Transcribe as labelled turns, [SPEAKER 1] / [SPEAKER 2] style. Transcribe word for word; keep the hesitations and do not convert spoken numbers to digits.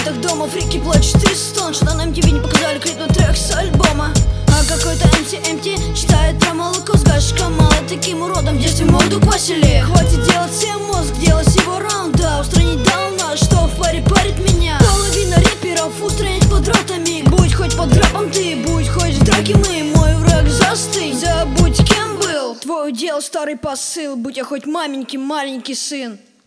[SPEAKER 1] подъездах дома фрики плачут из стон, что на эм ти ви не показали клип на трек с альбома. А какой-то эм си эм ти читает про молоко с гашиком. Мало таким уродом в детстве морду квасили. Хватит делать всем мозг, делать его раунда. Устранить дауна, что в паре парит меня. Половина рэперов устранить квадратами. Будь хоть под грабом ты, будь хоть в драке мы. Мой враг застынь, забудь кем был. Твой удел старый посыл, будь я хоть маменький маленький сын.